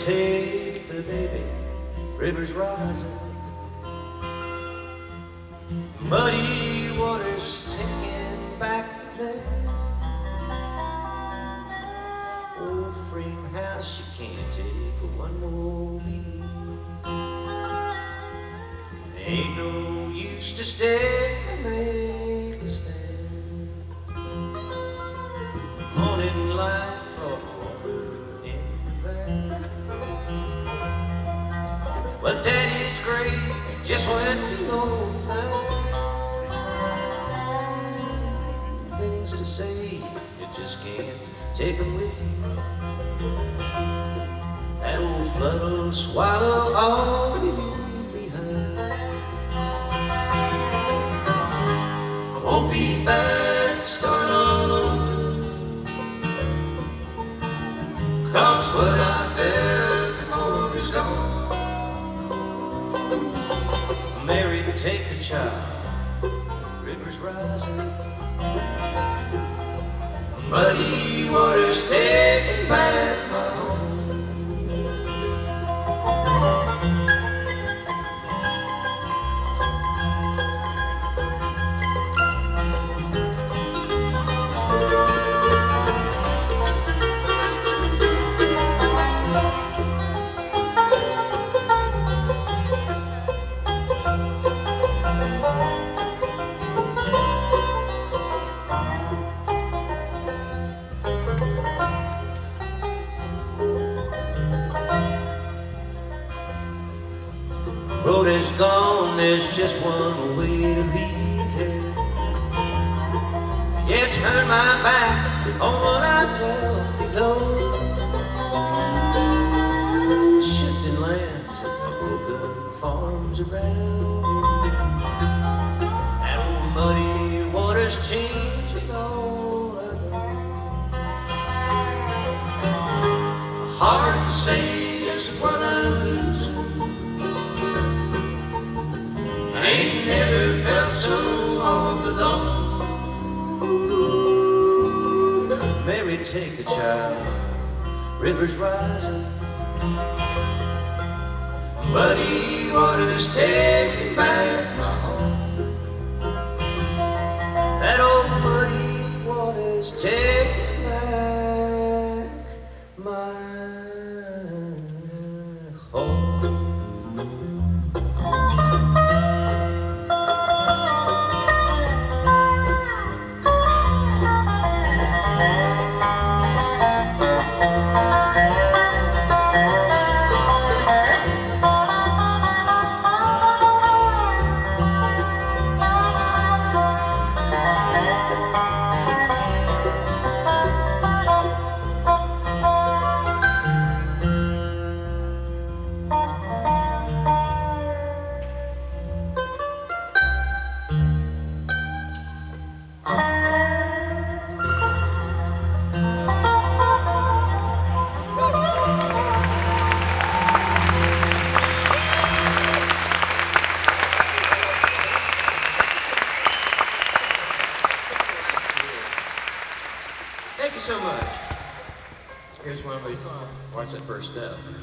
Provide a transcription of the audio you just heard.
take the baby, rivers rising, muddy waters taking back the land. Old frame house, you can't take one more beat. Ain't no use to stay and make a stand. Morning light brought water in the van. But Daddy's grave just went below mine. Things to say, you just can't take them with you. That old flood will swallow all we leave behind. I won't be back to start all over, 'cause what I felt before is gone. Mary, take the child, rivers rising, muddy waters taking back my home. Road is gone, there's just one way to leave here. Yeah, turn my back on what I've left below. Shifting lands and broken farms around. That old muddy water's changing all I know. Hard to say just what I'm losing. Ain't never felt so all alone. Mary, take the child, rivers rising, muddy waters taking back my home. That old muddy waters taking back my home. Thank you so much. Here's one we watch it first step.